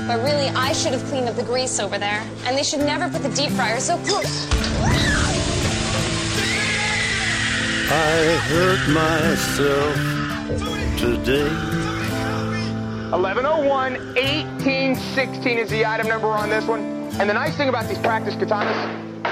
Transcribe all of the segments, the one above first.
But really, I should have cleaned up the grease over there. And they should never put the deep fryer so close. I hurt myself today. 1101, 1816 is the item number on this one. And the nice thing about these practice katanas...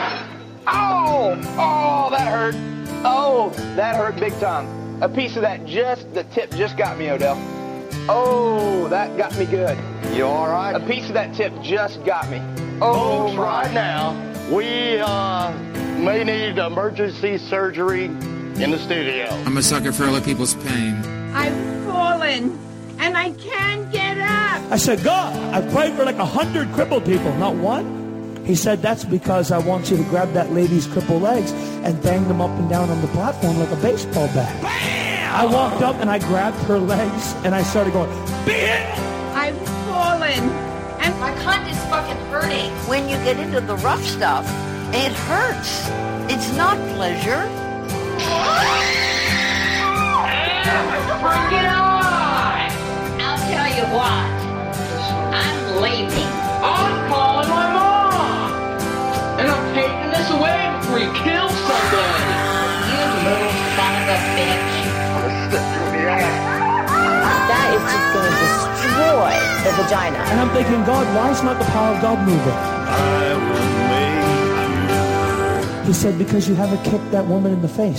Oh, that hurt. Oh, that hurt big time. A piece of that the tip just got me, Odell. Oh, that got me good. You all right? A piece of that tip just got me. Oh, folks, right now, we may need emergency surgery in the studio. I'm a sucker for other people's pain. I've fallen, and I can't get up. I said, God, I prayed for like 100 crippled people, not one. He said, that's because I want you to grab that lady's crippled legs and bang them up and down on the platform like a baseball bat. Bam! I walked up and I grabbed her legs and I started going, bam! I've fallen, and my cunt is fucking hurting. When you get into the rough stuff, it hurts. It's not pleasure. Bring it on! I'll tell you what. I'm leaving. I'm calling my mom. And I'm taking this away before you kill somebody. You little son of a bitch. That is just going to destroy the vagina. And I'm thinking, God, why is not the power of God moving? I will make you. He said, because you haven't kicked that woman in the face.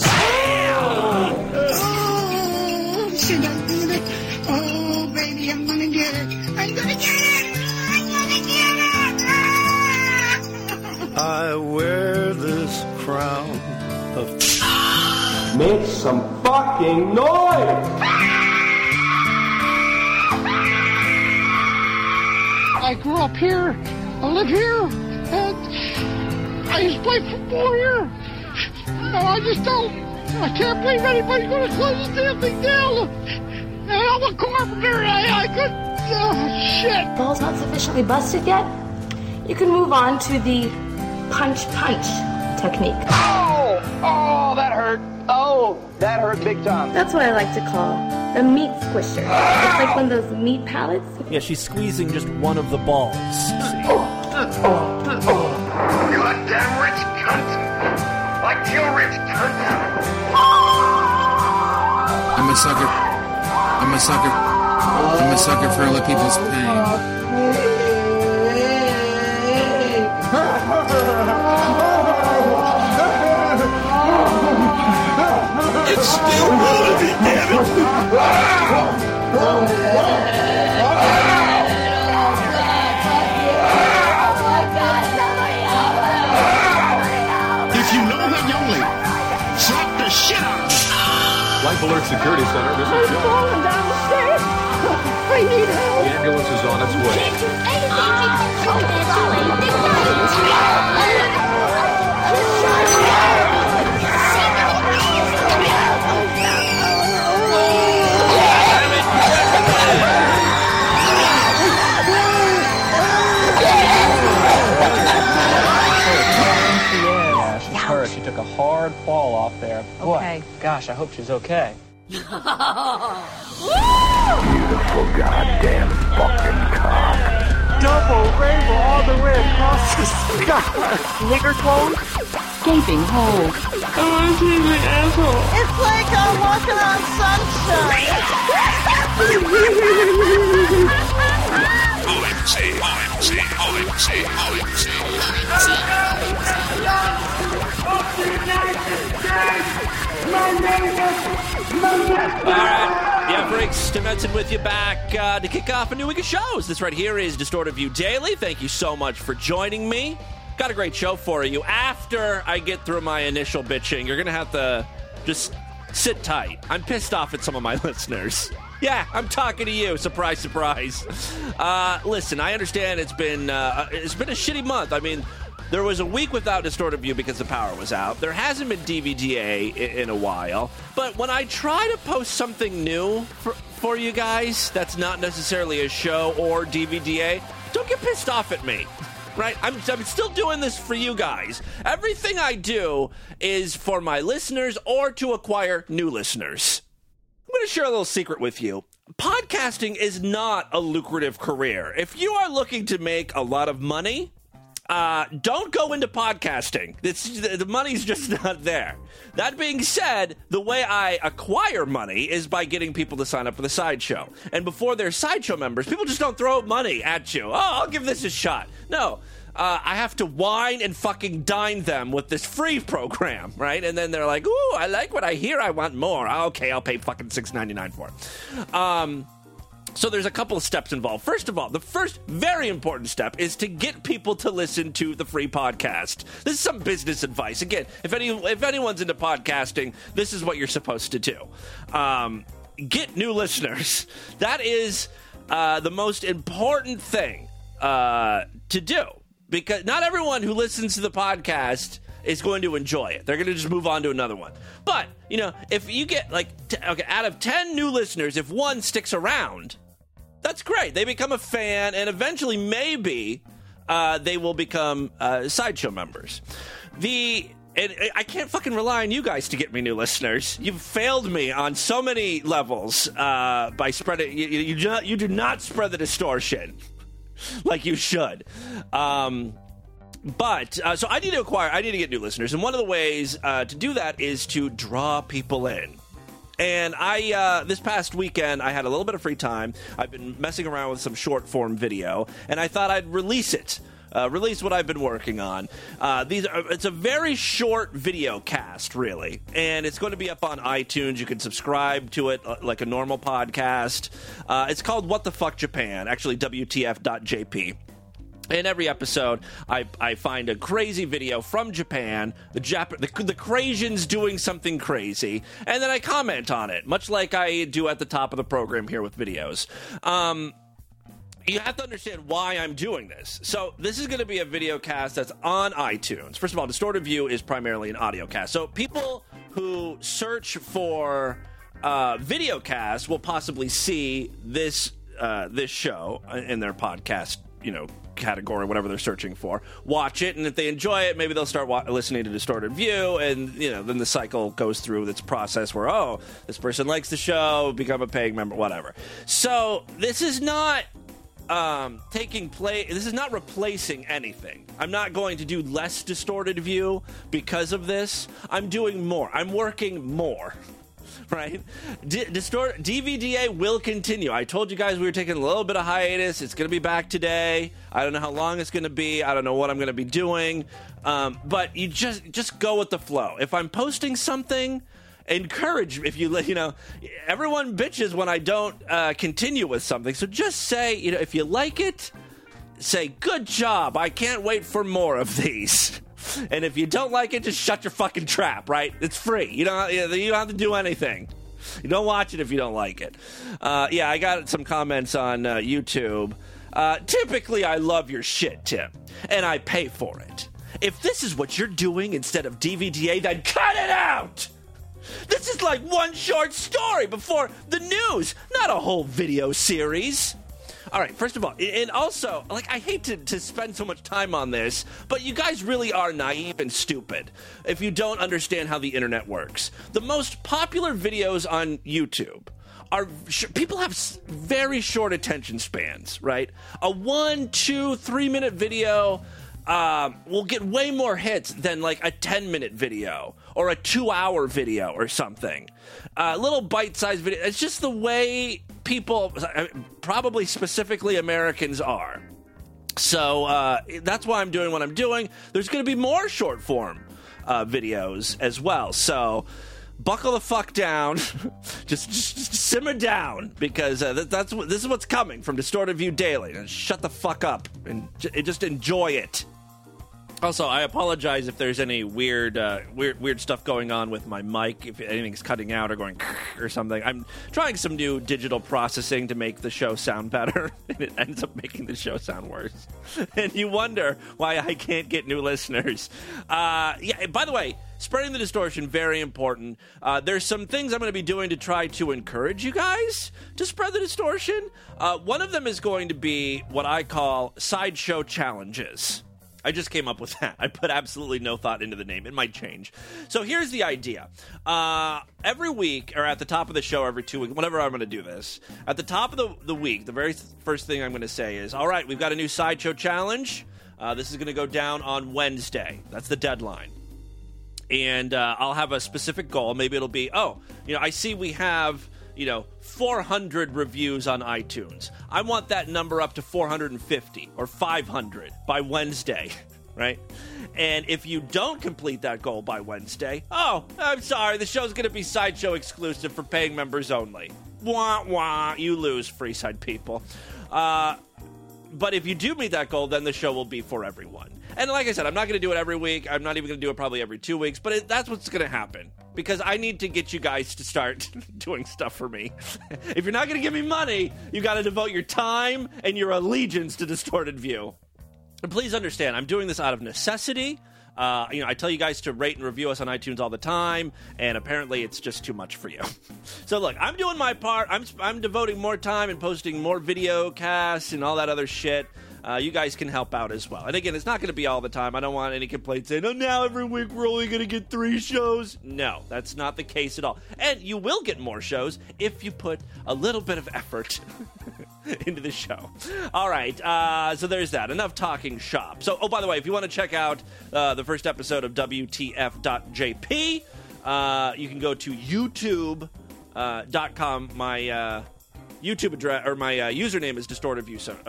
Should I do it? Oh, baby, I'm gonna get it. I'm gonna get it. I'm gonna get it. I wear this crown of... Make some fucking noise! I grew up here. I live here. And I used to play football here. And I just don't... I can't believe anybody's going to close this damn thing down. And I'm a carpenter. I could... Oh, shit. Ball's not sufficiently busted yet? You can move on to the punch technique. Oh, that hurt. Oh, that hurt big time. That's what I like to call the meat squisher. It's like one of those meat pallets. Yeah, she's squeezing just one of the balls. Goddamn rich cunt! I kill rich cunt! I'm a sucker for other people's pain. It's still moving, damn it! If you know her young lady, slap the shit out of her. Life Alert Security Center, this is I'm John. falling down the stairs. I need help. The ambulance is on its way. She took a hard fall off there. Okay. Boy, gosh, I hope she's okay. Beautiful goddamn fucking cock. Double rainbow all the way across the sky. Nigger clothes. Gaping hole. I want to see the asshole. It's like I'm walking on sunshine. Alright, yeah, Briggs Stevenson with you back to kick off a new week of shows. This right here is Distorted View Daily. Thank you so much for joining me. Got a great show for you. After I get through my initial bitching, you're going to have to just sit tight. I'm pissed off at some of my listeners. Yeah, I'm talking to you. Surprise, surprise. Listen, I understand it's been a shitty month. I mean, there was a week without Distorted View because the power was out. There hasn't been DVDA in a while. But when I try to post something new for you guys that's not necessarily a show or DVDA, don't get pissed off at me. Right? I'm still doing this for you guys. Everything I do is for my listeners or to acquire new listeners. I'm going to share a little secret with you. podcasting is not a lucrative career. If you are looking to make a lot of money, don't go into podcasting. The money's just not there. That being said, the way I acquire money is by getting people to sign up for the sideshow. And before they're sideshow members, people just don't throw money at you. Oh, I'll give this a shot. No. I have to wine and fucking dine them with this free program, right? And then they're like, ooh, I like what I hear. I want more. Okay, I'll pay fucking $6.99 for it. So there's a couple of steps involved. First of all, the first very important step is to get people to listen to the free podcast. This is some business advice. Again, if anyone's into podcasting, this is what you're supposed to do. Get new listeners. That is the most important thing to do. Because not everyone who listens to the podcast is going to enjoy it. They're going to just move on to another one. But, you know, if you get, like, out of 10 new listeners, if one sticks around, that's great. They become a fan, and eventually, maybe, they will become sideshow members. And I can't fucking rely on you guys to get me new listeners. You've failed me on so many levels by spreading. You do not spread the distortion like you should. So I need to get new listeners, and one of the ways to do that is to draw people in. And this past weekend, I had a little bit of free time. I've been messing around with some short form video, and I thought I'd release it. Release what I've been working on. It's a very short video cast, really, and it's going to be up on iTunes. You can subscribe to it like a normal podcast. It's called What the Fuck Japan, actually WTF.jp. In every episode, I find a crazy video from Japan, the Crazians doing something crazy, and then I comment on it, much like I do at the top of the program here with videos. You have to understand why I'm doing this. So this is going to be a video cast that's on iTunes. First of all, Distorted View is primarily an audio cast. So people who search for video cast will possibly see this show in their podcast, category, whatever they're searching for. Watch it, and if they enjoy it, maybe they'll start listening to Distorted View, and then the cycle goes through its process where, this person likes the show, become a paying member, whatever. So this is not this is not replacing anything. I'm not going to do less Distorted View because of this. I'm doing more. I'm working more. Right? DVDA will continue. I told you guys we were taking a little bit of hiatus. It's going to be back today. I don't know how long it's going to be. I don't know what I'm going to be doing. But you just go with the flow. If I'm posting something, encourage, everyone bitches when I don't continue with something. So just say, if you like it, say, good job. I can't wait for more of these. And if you don't like it, just shut your fucking trap, right? It's free. You don't have to do anything. You don't watch it if you don't like it. I got some comments on YouTube. Typically, I love your shit, Tim, and I pay for it. If this is what you're doing instead of DVDA, then cut it out! This is like one short story before the news, not a whole video series. All right, first of all, and also, I hate to spend so much time on this, but you guys really are naive and stupid if you don't understand how the internet works. The most popular videos on YouTube people have very short attention spans, right? A 1, 2, 3 minute video will get way more hits than like a 10-minute video or a 2-hour video or something. Little bite-sized video. It's just the way people, probably specifically Americans, are. So that's why I'm doing what I'm doing. There's going to be more short-form videos as well. So buckle the fuck down. just simmer down, because this is what's coming from Distorted View Daily. And shut the fuck up and just enjoy it. Also, I apologize if there's any weird stuff going on with my mic, if anything's cutting out or going or something. I'm trying some new digital processing to make the show sound better, and it ends up making the show sound worse. And you wonder why I can't get new listeners. By the way, spreading the distortion, very important. There's some things I'm going to be doing to try to encourage you guys to spread the distortion. One of them is going to be what I call sideshow challenges. I just came up with that. I put absolutely no thought into the name. It might change. So here's the idea. Every week, or at the top of the show every 2 weeks, whenever I'm going to do this, at the top of the week, the very first thing I'm going to say is, all right, we've got a new Sideshow challenge. This is going to go down on Wednesday. That's the deadline. And I'll have a specific goal. Maybe it'll be, I see we have, 400 reviews on iTunes. I want that number up to 450 or 500 by Wednesday, right? And if you don't complete that goal by Wednesday, I'm sorry, the show's going to be Sideshow exclusive for paying members only. Wah, wah, you lose, Freeside people. But if you do meet that goal, then the show will be for everyone. And like I said, I'm not going to do it every week. I'm not even going to do it probably every 2 weeks. But that's what's going to happen. Because I need to get you guys to start doing stuff for me. If you're not going to give me money, you got to devote your time and your allegiance to Distorted View. And please understand, I'm doing this out of necessity. I tell you guys to rate and review us on iTunes all the time, and apparently it's just too much for you. So look, I'm doing my part. I'm devoting more time and posting more video casts and all that other shit. You guys can help out as well. And again, it's not going to be all the time. I don't want any complaints saying, now every week we're only going to get 3 shows. No, that's not the case at all. And you will get more shows if you put a little bit of effort into the show. All right, so there's that. Enough talking shop. So, by the way, if you want to check out the first episode of WTF.jp, you can go to YouTube.com. My YouTube address, or my username is Distorted View Show.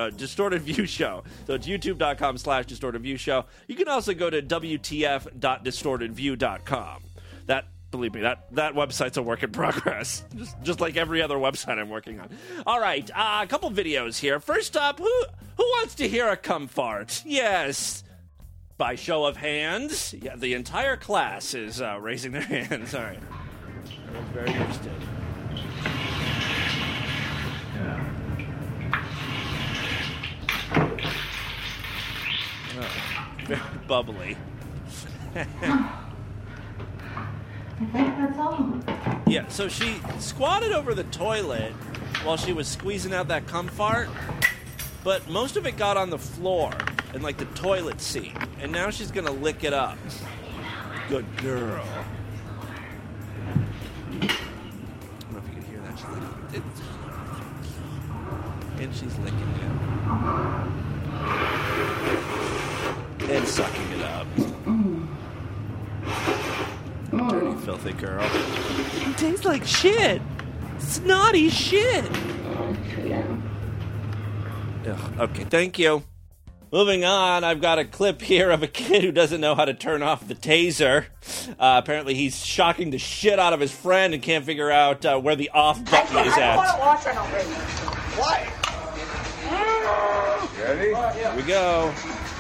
So it's youtube.com/DistortedViewShow. You can also go to WTF.DistortedView.com. Believe me, that website's a work in progress, just like every other website I'm working on. All right, a couple videos here. First up, who wants to hear a cum fart? Yes. By show of hands. Yeah, the entire class is raising their hands. All right. I'm very interested. Very bubbly. I think that's all. Yeah, so she squatted over the toilet while she was squeezing out that cum fart, but most of it got on the floor in, like, the toilet seat, and now she's gonna lick it up. Good girl. I don't know if you can hear that. She's licking it. And she's licking it. And sucking it up. Dirty, filthy girl. It tastes like shit. Snotty shit. Ugh, okay, thank you. Moving on, I've got a clip here of a kid who doesn't know how to turn off the taser. Apparently he's shocking the shit out of his friend and can't figure out where the off button is at. I don't want to watch right now. Why? Ready? Here we go.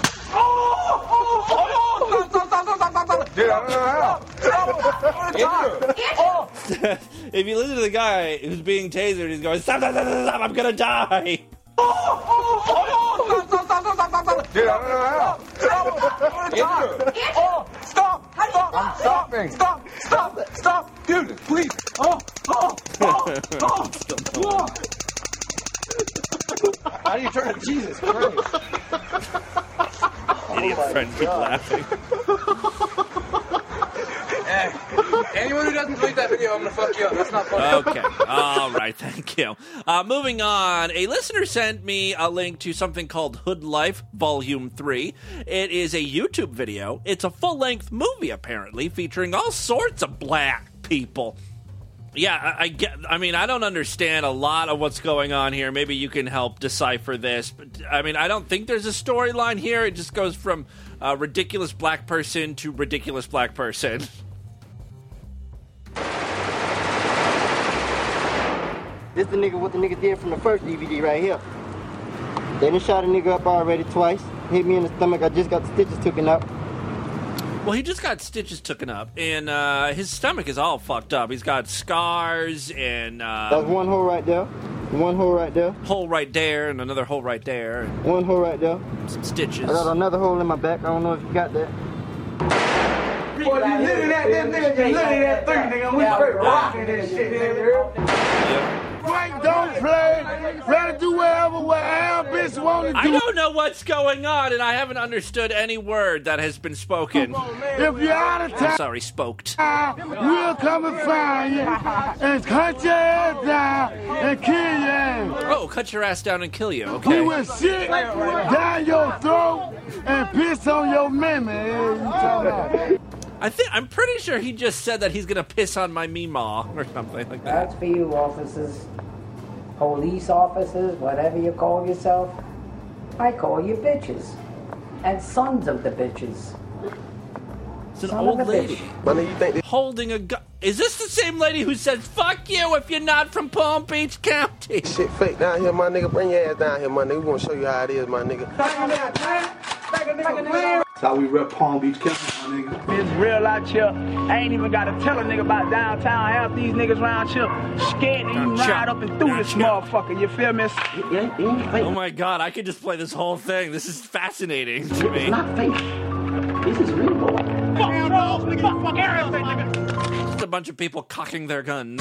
If you listen to the guy who's being tasered, he's going, stop, I'm gonna die. Stop! I'm stopping! Stop! Dude, please! How do you turn it? Jesus Christ! Idiot friend, keep laughing. Anyone who doesn't delete that video, I'm gonna fuck you up. That's not funny. Okay. All right. Thank you. Moving on. A listener sent me a link to something called Hood Life Volume 3. It is a YouTube video. It's a full-length movie, apparently, featuring all sorts of black people. Yeah, I don't understand a lot of what's going on here. Maybe you can help decipher this. But, I don't think there's a storyline here. It just goes from ridiculous black person to ridiculous black person. This the nigga what the nigga did from the first DVD right here. They done shot a nigga up already twice. Hit me in the stomach. I just got the stitches taken up. Well, he just got stitches taken up, and his stomach is all fucked up. He's got scars, and... That's one hole right there. One hole right there. Hole right there, and another hole right there. One hole right there. Some stitches. I got another hole in my back. I don't know if you got that. Boy, you literally that thing, nigga. We straight rocking this shit, nigga. fight, don't play. Rather do whatever bitch want to do. I don't know what's going on, and I haven't understood any word that has been spoken. If you're out of town, I'm sorry, spoked. we'll come and find you and cut your ass down and kill your ass. Oh, cut your ass down and kill you. Okay. We will shit down your throat and piss on your memory. I'm pretty sure he just said that he's gonna piss on my meemaw or something like that. That's for you, officers, police officers, whatever you call yourself. I call you bitches, and sons of the bitches. It's an Son old of a lady bitch. holding a gun. Is this the same lady who says "fuck you" if you're not from Palm Beach County? Shit fake down here, my nigga. Bring your ass down here, my nigga. We gonna show you how it is, my nigga. That's how we rep Palm Beach County, my nigga. It's real out here. I ain't even gotta tell a nigga about downtown. Half these niggas around here scared to even ride up and through this motherfucker. You feel me? Oh my god, I could just play this whole thing. This is fascinating to me. It's not fake. This is real, boy. Fuck everything, nigga. Just a bunch of people cocking their guns.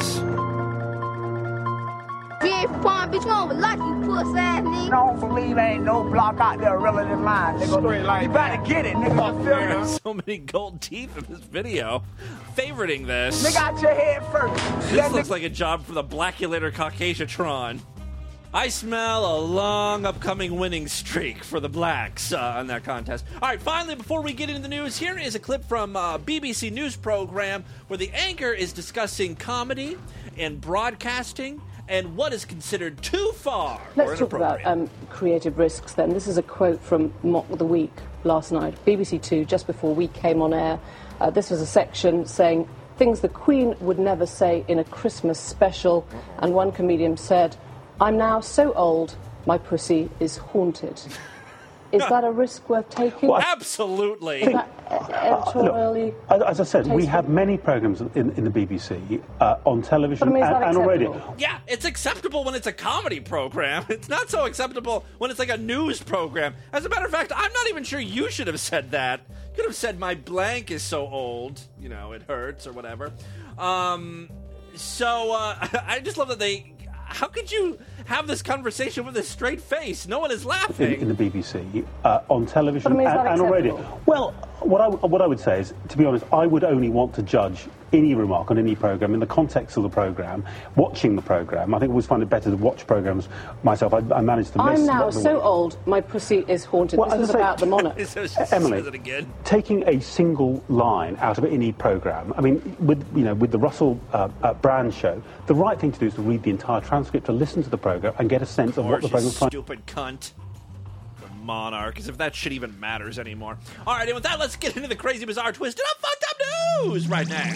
You ain't from Palm Beach, no, like you puss ass nigga. I don't believe ain't no block out there realer than mine, nigga. You better get it, nigga. You feel me? There's so many gold teeth in this video. Favoriting this. Nigga out your head first. This looks like a job for the Blackulator Caucasiatron. I smell a long upcoming winning streak for the blacks on that contest. All right, finally, before we get into the news, here is a clip from a BBC News program where the anchor is discussing comedy and broadcasting and what is considered too far. Let's talk about creative risks then. This is a quote from Mock the Week last night, BBC Two, just before we came on air. This was a section saying things the Queen would never say in a Christmas special, and one comedian said, "I'm now so old, my pussy is haunted." Is that a risk worth taking? Well, absolutely. Is that editorially as I said, we have many programmes in the BBC on television and on radio. Yeah, it's acceptable when it's a comedy program. It's not so acceptable when it's like a news program. As a matter of fact, I'm not even sure you should have said that. You could have said, "My blank is so old, you know, it hurts," or whatever. I just love that they... How could you have this conversation with a straight face? No one is laughing. In the BBC, on television and on radio. Well, what I would say is, to be honest, I would only want to judge any remark on any programme in the context of the programme, watching the programme. I think I always find it better to watch programmes myself. I manage to miss... I'm now so old, my pussy is haunted. This was about the monarch. Emily, taking a single line out of any programme, I mean, with the Russell Brand show, the right thing to do is to read the entire transcript, to listen to the programme and get a sense of what the programme's trying... Stupid cunt. The monarch, as if that shit even matters anymore. All right, and with that, let's get into the crazy, bizarre, twisted up, fucked up news right now.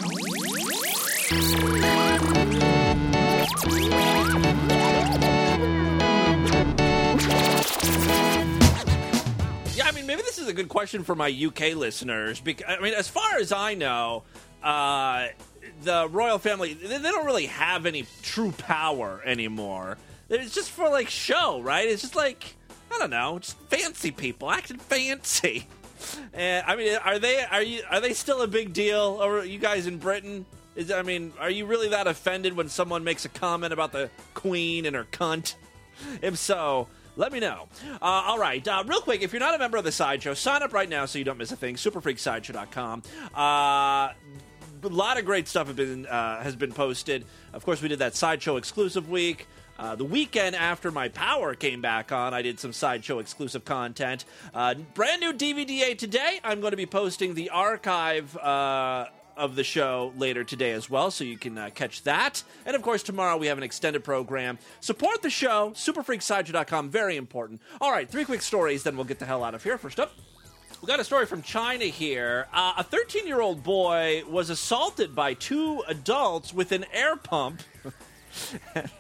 Yeah, I mean, maybe this is a good question for my UK listeners. Because, I mean, as far as I know, the royal family, they don't really have any true power anymore. It's just for, like, show, right? It's just like, I don't know, just fancy people acting fancy. And I mean, are they still a big deal? Or you guys in Britain? Are you really that offended when someone makes a comment about the Queen and her cunt? If so, let me know. All right, real quick, if you're not a member of the Sideshow, sign up right now so you don't miss a thing. Superfreaksideshow.com. A lot of great stuff has been posted. Of course, we did that Sideshow exclusive week. The weekend after my power came back on, I did some Sideshow exclusive content. Brand new DVD today. I'm going to be posting the archive of the show later today as well, so you can catch that. And of course, tomorrow we have an extended program. Support the show, superfreaksideshow.com, very important. All right, 3 quick stories, then we'll get the hell out of here. First up, we got a story from China here. A 13-year-old boy was assaulted by 2 adults with an air pump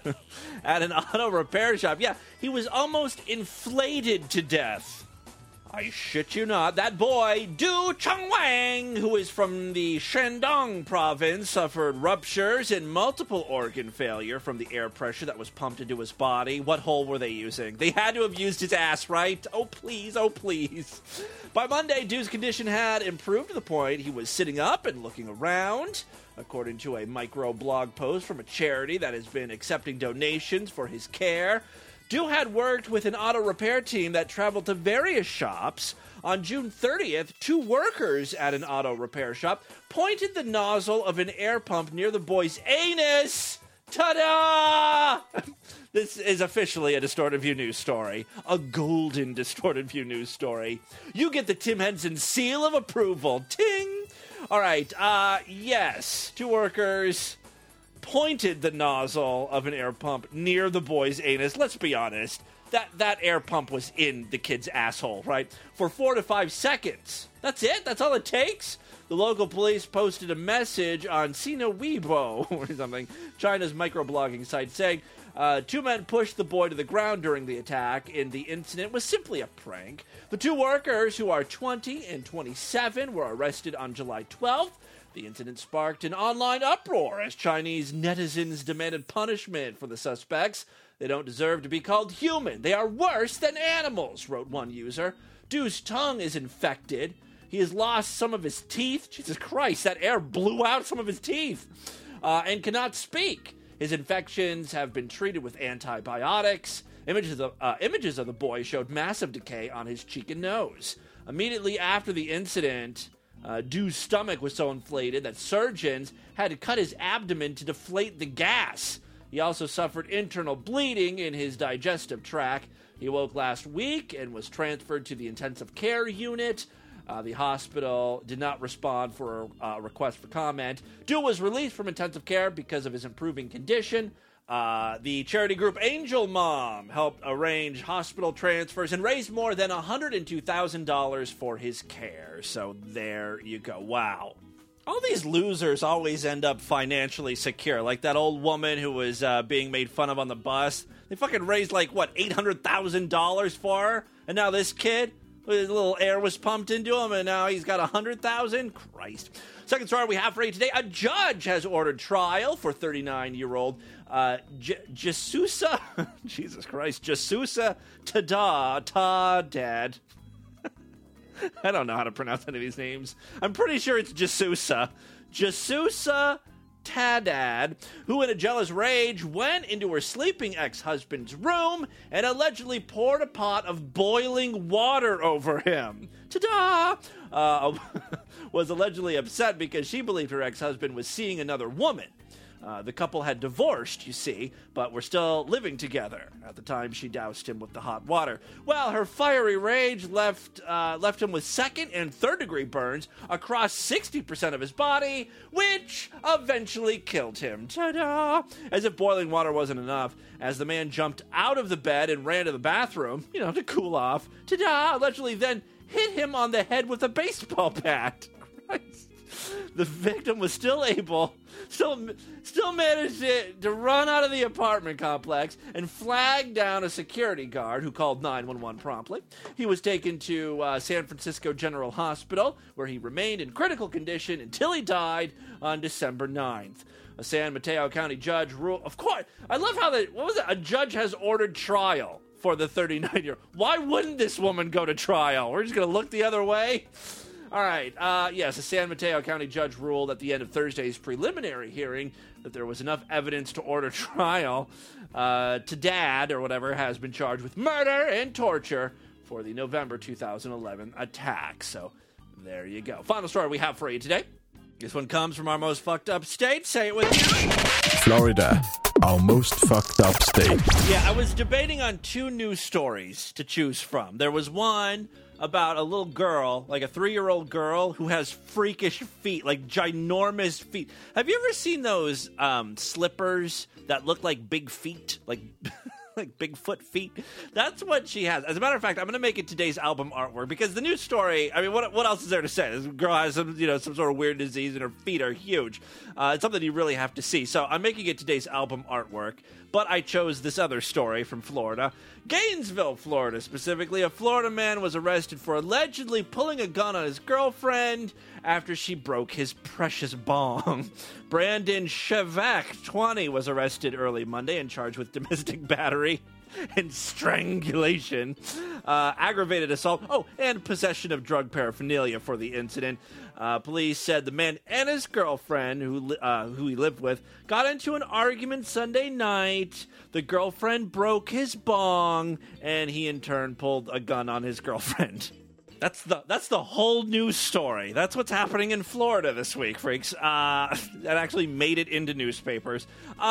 at an auto repair shop. Yeah, he was almost inflated to death. I shit you not. That boy, Du Chengwang, who is from the Shandong province, suffered ruptures and multiple organ failure from the air pressure that was pumped into his body. What hole were they using? They had to have used his ass, right? Oh, please, oh, please. By Monday, Du's condition had improved to the point he was sitting up and looking around. According to a micro-blog post from a charity that has been accepting donations for his care, Du had worked with an auto repair team that traveled to various shops. On June 30th, 2 workers at an auto repair shop pointed the nozzle of an air pump near the boy's anus. Ta-da! This is officially a Distorted View News story. A golden Distorted View News story. You get the Tim Henson seal of approval. Ting! All right, yes, 2 workers pointed the nozzle of an air pump near the boy's anus. Let's be honest, that air pump was in the kid's asshole, right? For 4 to 5 seconds. That's it? That's all it takes? The local police posted a message on Sina Weibo or something, China's microblogging site, saying 2 men pushed the boy to the ground during the attack, and the incident was simply a prank. The 2 workers, who are 20 and 27, were arrested on July 12th. The incident sparked an online uproar as Chinese netizens demanded punishment for the suspects. They don't deserve to be called human. They are worse than animals, wrote one user. Du's tongue is infected. He has lost some of his teeth. Jesus Christ, that air blew out some of his teeth. And cannot speak. His infections have been treated with antibiotics. Images of the boy showed massive decay on his cheek and nose. Immediately after the incident, Du's stomach was so inflated that surgeons had to cut his abdomen to deflate the gas. He also suffered internal bleeding in his digestive tract. He awoke last week and was transferred to the intensive care unit. The hospital did not respond for a request for comment. Du was released from intensive care because of his improving condition. The charity group Angel Mom helped arrange hospital transfers and raised more than $102,000 for his care. So there you go. Wow. All these losers always end up financially secure. Like that old woman who was being made fun of on the bus. They fucking raised $800,000 for her. And now this kid, a little air was pumped into him, and now he's got $100,000. Christ. Second story we have for you today. A judge has ordered trial for 39-year-old Jasusa. Jesus Christ. Jasusa Tadad. I don't know how to pronounce any of these names. I'm pretty sure it's Jasusa. Jasusa Tadad, who in a jealous rage went into her sleeping ex-husband's room and allegedly poured a pot of boiling water over him. Ta-da! Was allegedly upset because she believed her ex-husband was seeing another woman. The couple had divorced, you see, but were still living together. At the time, she doused him with the hot water. Well, her fiery rage left him with second and third degree burns across 60% of his body, which eventually killed him. Ta-da! As if boiling water wasn't enough, as the man jumped out of the bed and ran to the bathroom, to cool off. Ta-da! Allegedly then hit him on the head with a baseball bat. Christ. The victim was still managed to run out of the apartment complex and flag down a security guard who called 911 promptly. He was taken to San Francisco General Hospital, where he remained in critical condition until he died on December 9th. A San Mateo County judge ruled... Of course, I love how a judge has ordered trial for the 39-year-old. Why wouldn't this woman go to trial? We're just going to look the other way? All right, yes, a San Mateo County judge ruled at the end of Thursday's preliminary hearing that there was enough evidence to order trial. Tadad, or whatever, has been charged with murder and torture for the November 2011 attack. So there you go. Final story we have for you today. This one comes from our most fucked up state. Say it with me. Florida, our most fucked up state. Yeah, I was debating on 2 news stories to choose from. There was one about a little girl, like a 3-year-old girl, who has freakish feet, like ginormous feet. Have you ever seen those slippers that look like big feet? Like like Bigfoot feet. That's what she has. As a matter of fact, I'm going to make it today's album artwork because the news story, I mean, what else is there to say? This girl has some sort of weird disease and her feet are huge. It's something you really have to see. So I'm making it today's album artwork, but I chose this other story from Florida. Gainesville, Florida, specifically. A Florida man was arrested for allegedly pulling a gun on his girlfriend after she broke his precious bong. Brandon Shevak, 20, was arrested early Monday and charged with domestic battery and strangulation, aggravated assault, and possession of drug paraphernalia for the incident. Police said the man and his girlfriend, who he lived with, got into an argument Sunday night. The girlfriend broke his bong, and he in turn pulled a gun on his girlfriend. That's the whole news story. That's what's happening in Florida this week, freaks. That actually made it into newspapers.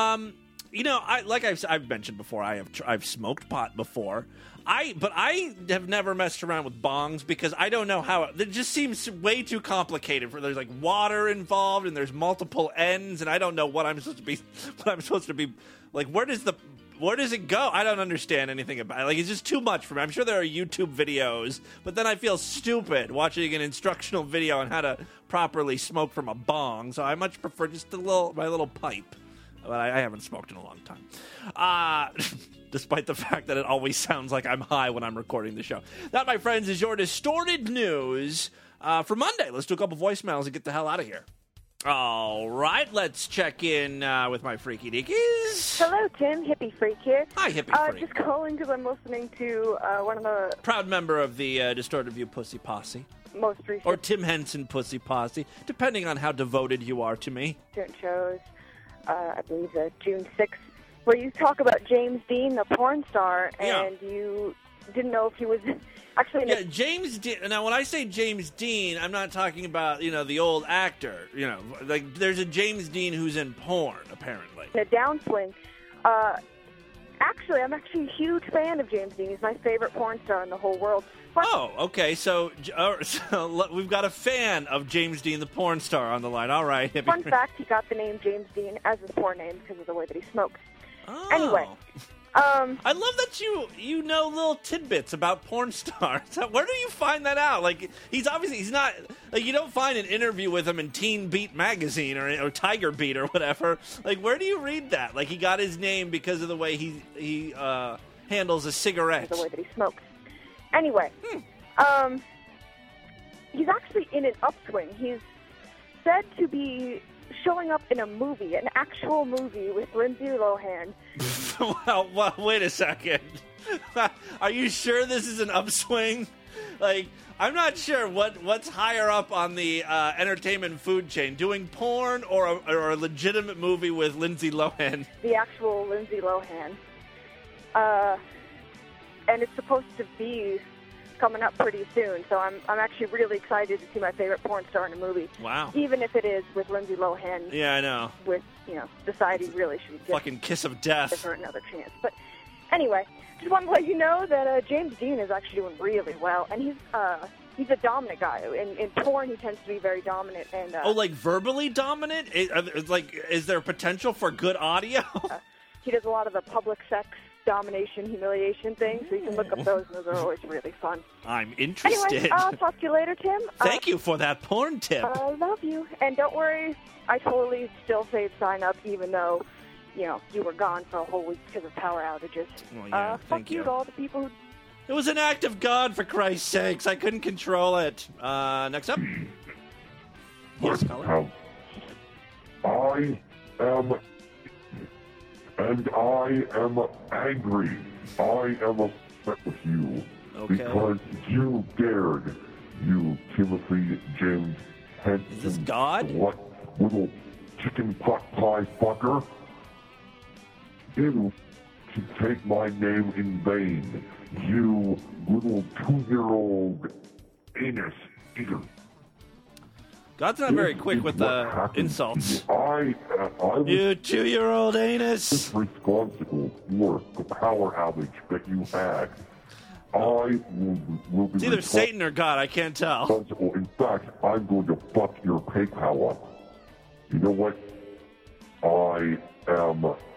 I've mentioned before, I've smoked pot before. But I have never messed around with bongs because I don't know how. It just seems way too complicated. There's like water involved and there's multiple ends, and I don't know what I'm supposed to be like. Where does it go? I don't understand anything about it. Like, it's just too much for me. I'm sure there are YouTube videos, but then I feel stupid watching an instructional video on how to properly smoke from a bong. So I much prefer just my little pipe. But I haven't smoked in a long time. Despite the fact that it always sounds like I'm high when I'm recording the show. That, my friends, is your Distorted News for Monday. Let's do a couple voicemails and get the hell out of here. All right, let's check in with my freaky deakies. Hello, Tim. Hippie Freak here. Hi, Hippie Freak. Just calling because I'm listening to one of the... Proud member of the Distorted View Pussy Posse. Most recent. Or Tim Henson Pussy Posse, depending on how devoted you are to me. Certain shows, I believe June 6th, where you talk about James Dean, the porn star, and you didn't know if he was... Actually, yeah, James Dean. Now, when I say James Dean, I'm not talking about, the old actor. Like, there's a James Dean who's in porn, apparently. The downswing. Actually, I'm actually a huge fan of James Dean. He's my favorite porn star in the whole world. Oh, okay. So we've got a fan of James Dean, the porn star, on the line. All right. Fun fact, he got the name James Dean as his porn name because of the way that he smokes. Oh. Anyway. I love that you know little tidbits about porn stars. Where do you find that out? Like, he's not, like, you don't find an interview with him in Teen Beat magazine or Tiger Beat or whatever. Like, where do you read that? Like, he got his name because of the way he handles a cigarette. The way that he smokes. Anyway, he's actually in an upswing. He's said to be showing up in a movie, an actual movie with Lindsay Lohan. Well, wait a second. Are you sure this is an upswing? Like, I'm not sure what's higher up on the entertainment food chain, doing porn or a legitimate movie with Lindsay Lohan. The actual Lindsay Lohan. And it's supposed to be coming up pretty soon, so I'm actually really excited to see my favorite porn star in a movie. Wow. Even if it is with Lindsay Lohan. Yeah, I know. With, society really should give fucking kiss of death. Her another chance. But anyway, just wanted to let you know that James Dean is actually doing really well, and he's a dominant guy. In porn, he tends to be very dominant. And like verbally dominant? Is there potential for good audio? He does a lot of the public sex domination, humiliation things, so you can look up those, and those are always really fun. I'm interested. Anyway, I'll talk to you later, Tim. Thank you for that porn tip. I love you. And don't worry, I totally still say sign up, even though, you were gone for a whole week because of power outages. Well, yeah, fuck you to all the people who... It was an act of God, for Christ's sakes. I couldn't control it. Next up. Yes, caller. I am angry. I am upset with you. Okay. Because you dared, you Timothy James Henson. Is this God? What little chicken pot pie fucker? You to take my name in vain. You little 2-year-old anus eater. God's not very quick with the insults. I you 2-year-old anus. Responsible for the power outage that you had. I will be. It's either Satan or God. I can't tell. In fact, I'm going to fuck your PayPal up. You know what? I am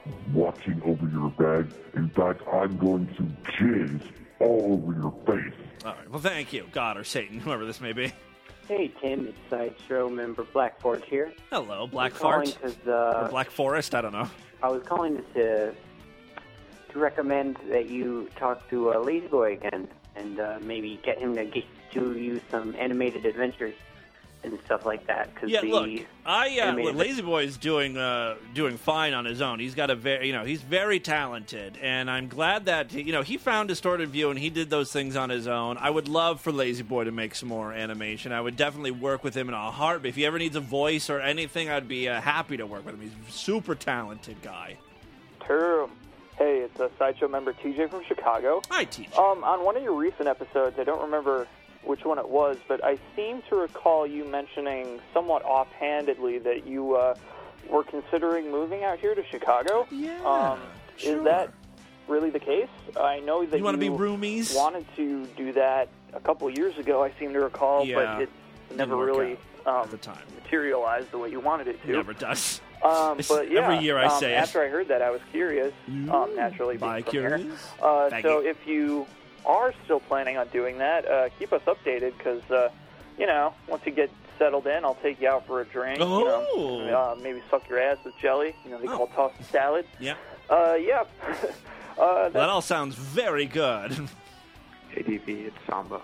watching over your bag. In fact, I'm going to jizz all over your face. All right. Well, thank you, God or Satan, whoever this may be. Hey, Tim. It's Sideshow member Black Forest here. Hello, Black Fart. Or Black Forest, I don't know. I was calling to recommend that you talk to Lazy Boy again and maybe get him to get to you some animated adventures and stuff like that. Yeah, look, Lazy Boy is doing fine on his own. He's got he's very talented, and I'm glad that he found Distorted View and he did those things on his own. I would love for Lazy Boy to make some more animation. I would definitely work with him in a heartbeat. If he ever needs a voice or anything, I'd be happy to work with him. He's a super talented guy. True. Hey, it's a Sideshow member TJ from Chicago. Hi, TJ. On one of your recent episodes, I don't remember which one it was, but I seem to recall you mentioning somewhat offhandedly that you were considering moving out here to Chicago. Yeah, sure. Is that really the case? I know that you want to be roomies? Wanted to do that a couple of years ago, I seem to recall, but it never really at the time materialized the way you wanted it to. Never does. But yeah, every year I say after I heard that, I was curious, naturally being from curious. here. So if you are still planning on doing that, keep us updated because, once you get settled in, I'll take you out for a drink. Oh. Maybe suck your ass with jelly. They call it tossed salad. Yeah. Yeah. That all sounds very good. Hey, DP, it's Samba.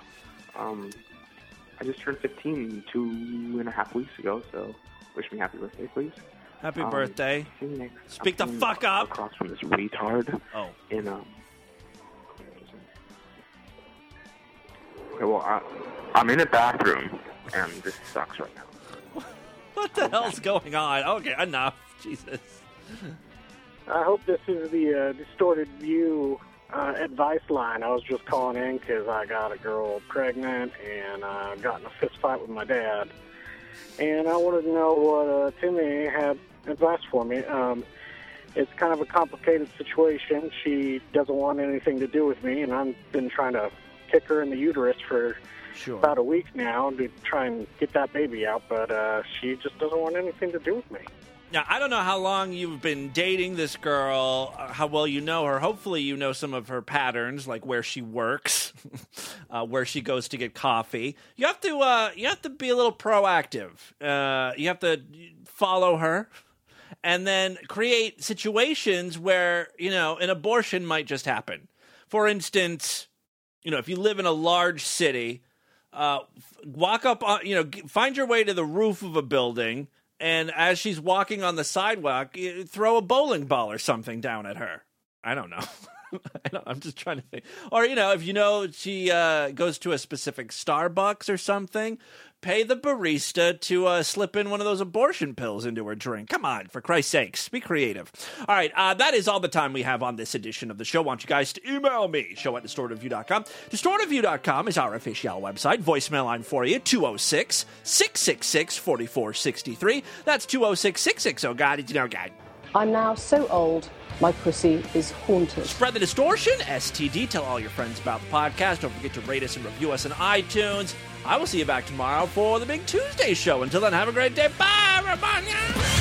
I just turned 15 2.5 weeks ago, so wish me happy birthday, please. Happy birthday. Speak the fuck up. Across from this retard. Oh. In, Okay, well, I'm in a bathroom, and this sucks right now. What the hell's going on? Okay, enough. Jesus. I hope this is the Distorted View advice line. I was just calling in because I got a girl pregnant and got in a fist fight with my dad. And I wanted to know what Timmy had advice for me. It's kind of a complicated situation. She doesn't want anything to do with me, and I've been trying to kick her in the uterus for about a week now to try and get that baby out, but she just doesn't want anything to do with me. Now, I don't know how long you've been dating this girl, how well you know her. Hopefully you know some of her patterns, like where she works, where she goes to get coffee. You have to be a little proactive. You have to follow her and then create situations where, an abortion might just happen. For instance, if you live in a large city, walk up on, find your way to the roof of a building, and as she's walking on the sidewalk, throw a bowling ball or something down at her. I don't know. I'm just trying to think. Or, if she goes to a specific Starbucks or something, pay the barista to slip in one of those abortion pills into her drink. Come on, for Christ's sakes, be creative. All right, that is all the time we have on this edition of the show. I want you guys to email me, show@distortedview.com. Distortedview.com is our official website. Voicemail line for you, 206-666-4463. That's 206-660. God, it's no God. I'm now so old, my pussy is haunted. Spread the distortion, STD. Tell all your friends about the podcast. Don't forget to rate us and review us on iTunes. I will see you back tomorrow for the Big Tuesday show. Until then, have a great day. Bye, everybody.